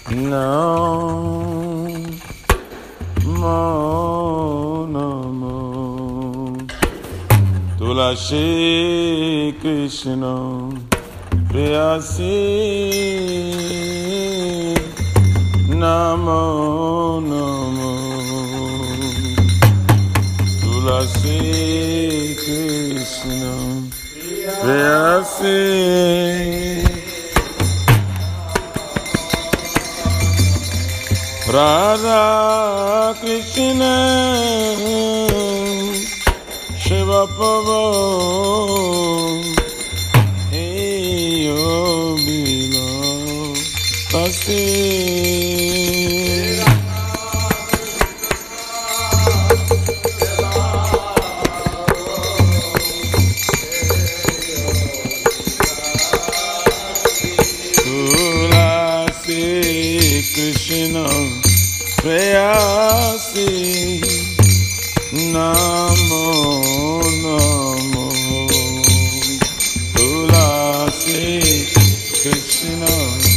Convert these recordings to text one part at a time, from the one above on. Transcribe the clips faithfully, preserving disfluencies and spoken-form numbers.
Namo Namo Tulasi Krishna Priyasi Namo Namo Tulasi Krishna Priyasi Radha Krishna Shiva Pavo Eyo Bilo Tasi Tulasi Krishna Prayasi Namo Namo Tulasi Krishna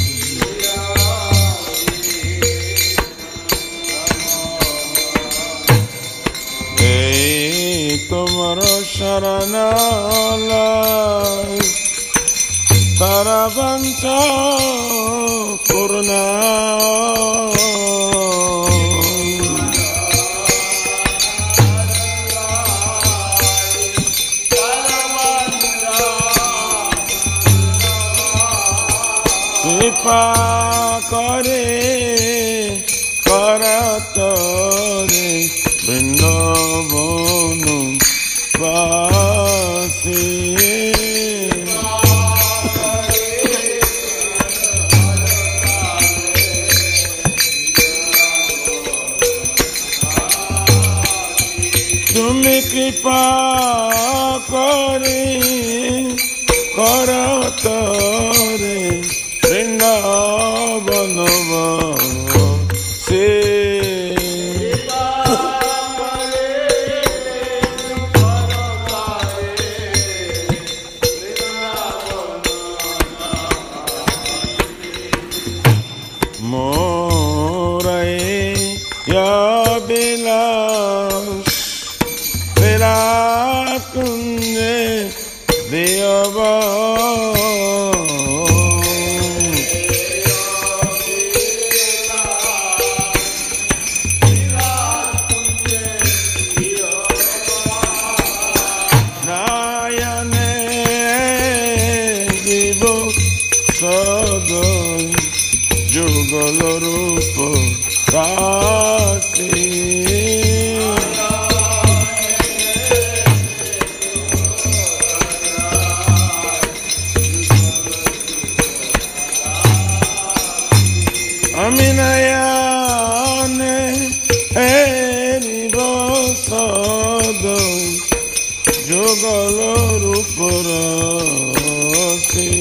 Hey Tumharo Sharana Lai Tara Vancha Purna Kripa kare karatare Vrindavanu vasi Tumi kripa kare karatare Vrindavanu vasi Morai ya bilas Virat kunje diyava Nayane divo sadai Jugala rupa rasi Aminayane heriva sadai Jugala rupa rasi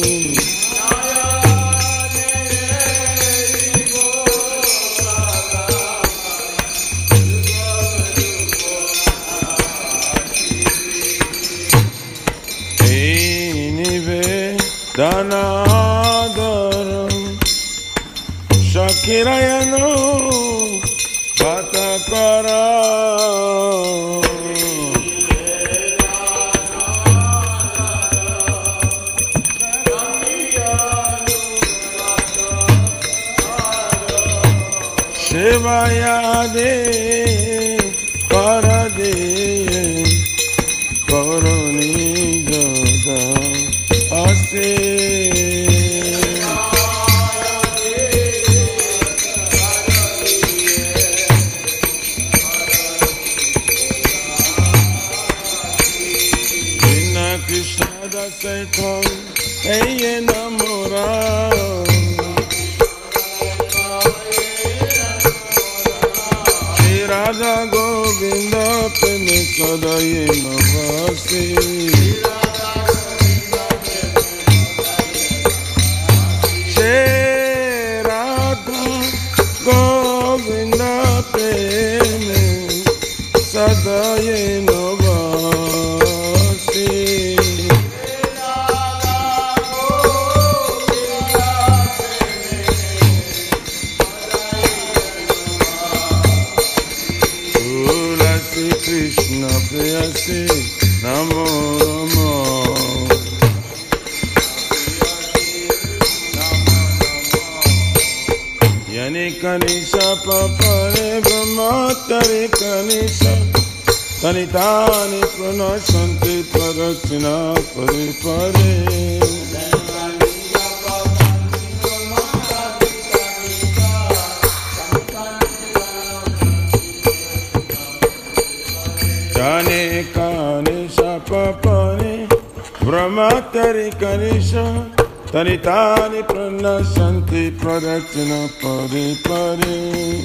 Danadaram Shakirayanu Patakara Shivayade Parade Karani Jada Ase Krishna Krishna Dasaito Eye Namora Shri Radha Govinda Preme Sadaye Navasi Govinda Preme Sadaye Navasi Jani Kanisha Papare Brahmatari Kanisha Tanitani Pranashanti Parachina Pare Pare Jani Kanisha Papare Brahmatari Kanisha Tanitani Pranashanti Pradachina Pare Pare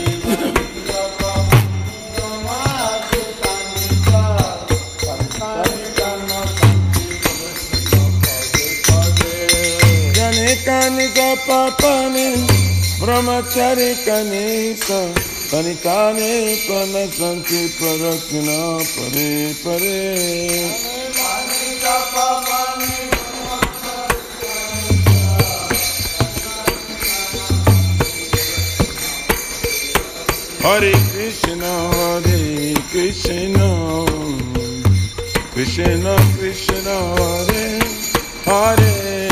Jani Kanisha Papane Brahmachari Kanisa Tanitani Pranashanti Pradachina Pare Pare Hare Krishna, Hare Krishna, Krishna Krishna, Hare Hare,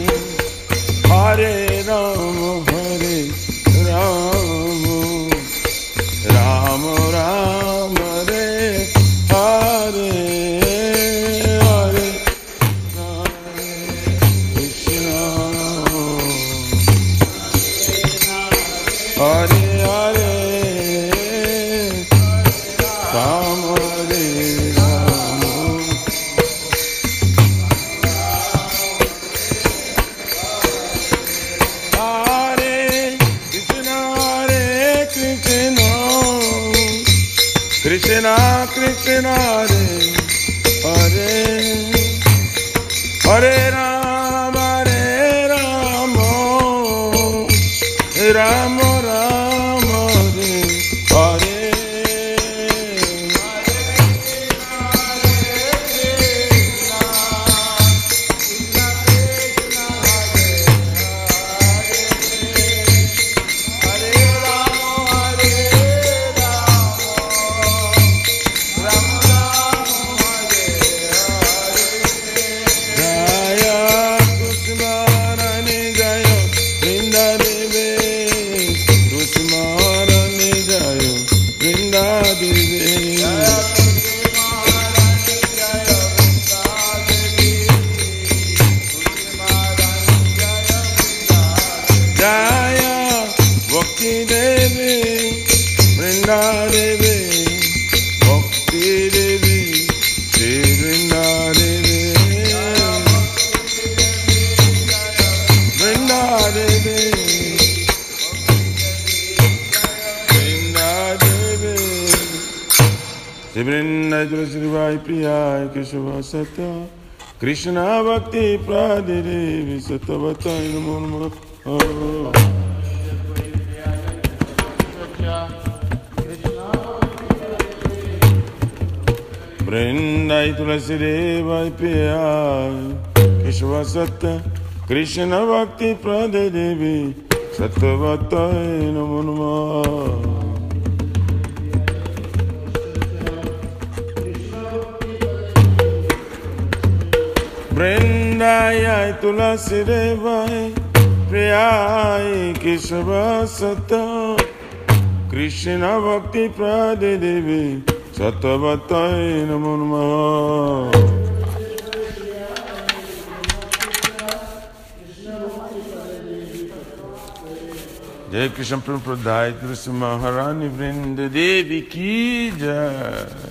Hare Rama, Hare Rama, Rama Rama, Hare Hare, Hare Krishna, Hare Hare. Krishna Krishna Hare Hare Hare Rama Hare Rama Rama Rama Hare Hare Priya Keshava Satya Krishna Bhakti Pradire Satavatai Namo Namo Vrindai Tulasi Deva Priya Keshava Satya Krishna Bhakti Pradire Satavatai Namo Namo Vrindaya Tulasi Devai Priyai Keshava Satya Krishna Bhakti Prade Devi Satavatai Namo Namo Jai Krishna Prabhupada Tulsi Maharani Vrinda Devi Ki Jai.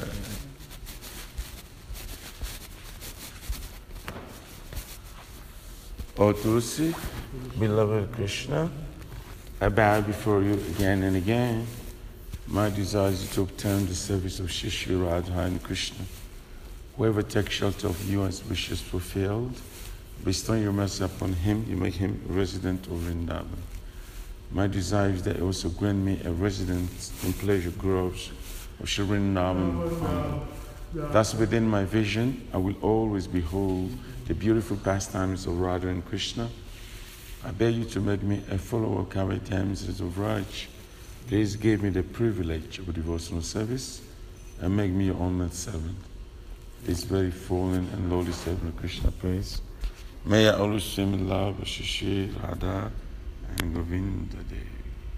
O Tulsi, beloved Krishna, I bow before you again and again. My desire is to obtain the service of Shri Shri Radha and Krishna. Whoever takes shelter of you has wishes fulfilled, bestow your mercy upon him, you make him a resident of Vrindavan. My desire is that you also grant me a residence in pleasure groves of Shri Vrindavan. Thus within my vision, I will always behold the beautiful pastimes of Radha and Krishna. I beg you to make me a follower of Kavaitamsas of Raj. Please give me the privilege of a devotional service and make me your honored servant. This very fallen and lowly servant of Krishna praise. May I always swim in love with Shri Radha and Govinda Devi.